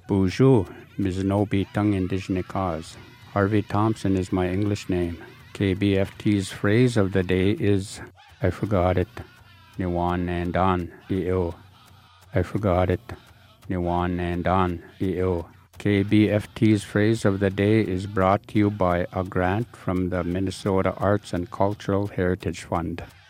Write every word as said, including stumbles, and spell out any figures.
Bonjour, Miznobi Tung Indigenous Cause. Harvey Thompson is my English name. K B F T's phrase of the day is, I forgot it. Niwan Nandan, E O. I forgot it. Niwan Nandan, E O. K B F T's phrase of the day is brought to you by a grant from the Minnesota Arts and Cultural Heritage Fund.